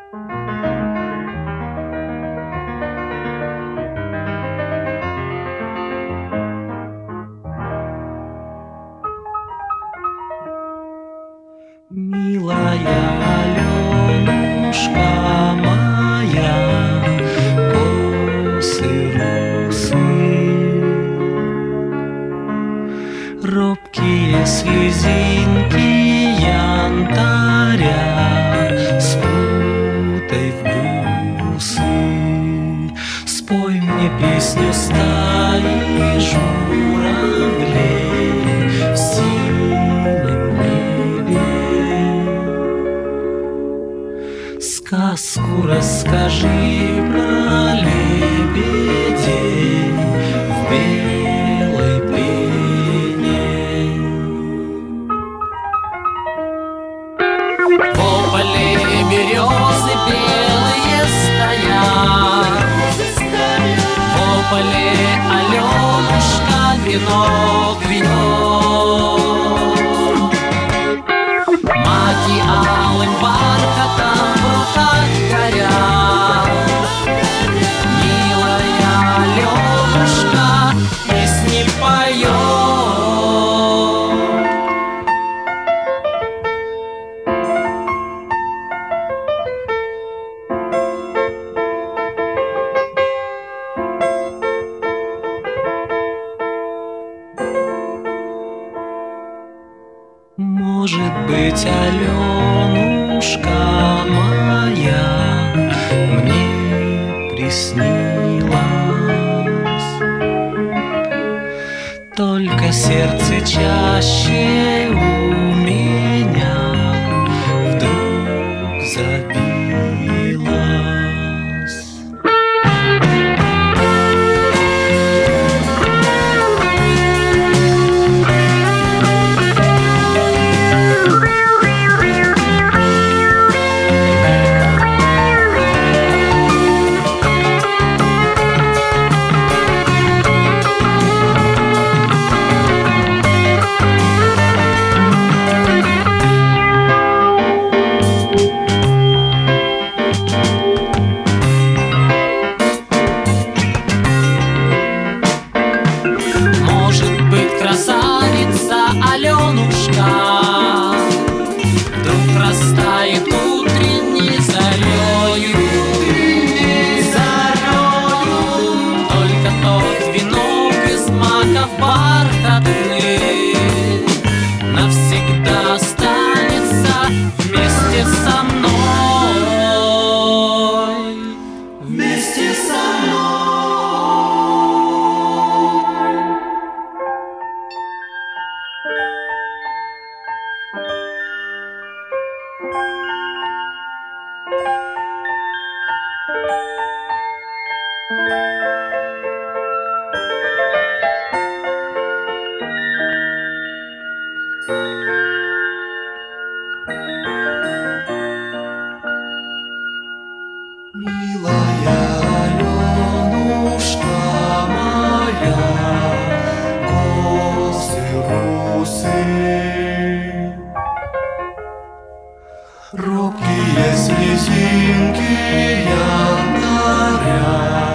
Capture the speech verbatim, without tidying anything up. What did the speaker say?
Милая Аленушка моя, косы русые, робкие слезинки янтаря спутай в бусы. Спой мне песню стаи журавлей в синем небе. Сказку расскажи про лебедей в белой пене. В поле березы белые стоят, в поле Аленушка венок венок. Маки алым бархатом в руках горят, милая Аленушка песни поет. Может быть, Аленушка моя мне приснилась, только сердце чаще у меня вдруг забилось. Красавица Аленушка вдруг растает утренней зарею, зарею. Только тот венок из маков бархатных навсегда останется вместе со мной, вместе со мной. Милая Аленушка моя, косы русые, робкие слезинки янтаря